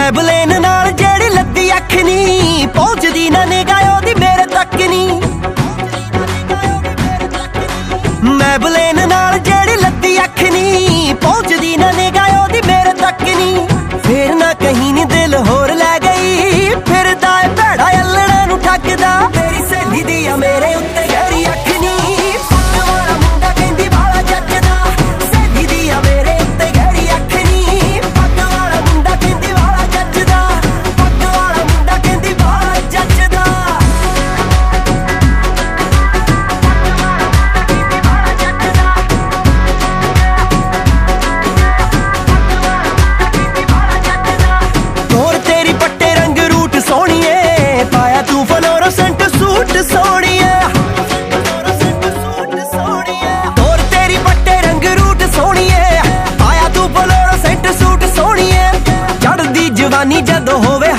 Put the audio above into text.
ਮੈਬਲੇਨ ਨਾਲ ਜਿਹੜੀ ਲੱਦੀ ਅੱਖ ਨੀ ਪਹੁੰਚਦੀ ਨਾ ਨਿਗਾਹ ਉਹਦੀ ਮੇਰੇ ਤੱਕ ਨੀ। ਮੈਬਲੇਨ ਨਾਲ ਜਿਹੜੀ ਲੱਦੀ ਅੱਖ ਨੀ ਪਹੁੰਚਦੀ ਨਾ ਨਿਗਾਹ ਉਹਦੀ ਮੇਰੇ ਤੱਕ ਨੀ। ਫੇਰ ਨਾ ਕਹੀਂ ਨੀ ਦਿਲ ਹੋਰ ਲੈ ਗਈ ਫਿਰਦਾ ਏ ਭੈੜਾ ਅਲੜਾਂ ਨੂੰ ਠੱਗਦਾ। ਮੇਰੀ ਸਹੇਲੀ ਦੀ ਆ ਮੇਰੇ ਉੱਤੇ ਗਹਿਰੀ ਅੱਖ ਨੀ ਪੱਗ ਵਾਲਾ ਮੁੰਡਾ ਕਹਿੰਦੀ ਵਾਲਾ ਜੱਜਦਾ। ਸਹੇਲੀ ਦੀ ਆ ਮੇਰੇ ਉੱਤੇ ਗਹਿਰੀ ਅੱਖ ਨੀ ਪੱਗ ਵਾਲਾ ਮੁੰਡਾ ਕਹਿੰਦੀ ਵਾਲਾ ਜੱਜਦਾ। ਪੱਗ ਵਾਲਾ ਮੁੰਡਾ ਕਹਿੰਦੀ ਵਾਲਾ ਜੱਜਦਾ। ਹੋਰ ਤੇਰੀ ਪੱਟੇ ਰੰਗ ਰੂਟ ਸੋਹਣੀਏ ਪਾਇਆ ਤੂੰ ਫਲੋਰੋਸੈਂਟ ਸੂਟ ਸੋਹਣੀਏ। ਹੋਰ ਤੇਰੀ ਪੱਟੇ ਰੰਗ ਰੂਟ ਸੋਹਣੀਏ ਪਾਇਆ ਤੂੰ ਫਲੋਰੋਸੈਂਟ ਸੂਟ ਸੋਹਣੀਏ। ਚੜ੍ਹਦੀ ਜਵਾਨੀ ਜਦੋਂ ਹੋਵੇ